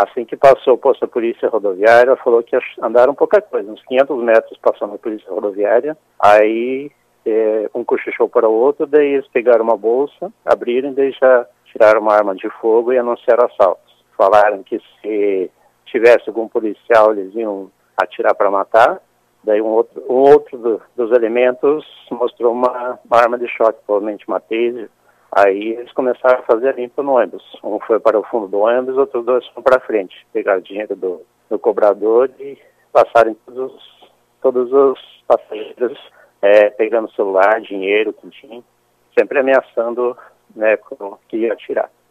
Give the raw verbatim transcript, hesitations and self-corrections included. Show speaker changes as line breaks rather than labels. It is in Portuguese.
Assim que passou o posto da polícia rodoviária, falou que andaram pouca coisa, uns quinhentos metros passando a polícia rodoviária. Aí é, um cochichou para o outro, daí eles pegaram uma bolsa, abriram e daí já tiraram uma arma de fogo e anunciaram assaltos. Falaram que se tivesse algum policial, eles iam atirar para matar. Daí um outro, um outro do, dos elementos mostrou uma, uma arma de choque, provavelmente uma taser. Aí eles começaram a fazer a limpa no ônibus. Um foi para o fundo do ônibus, outros dois foram para frente. Pegaram o dinheiro do, do cobrador e passaram em todos, todos os passageiros, é, pegando celular, dinheiro, que tinha, sempre ameaçando, né, que ia atirar.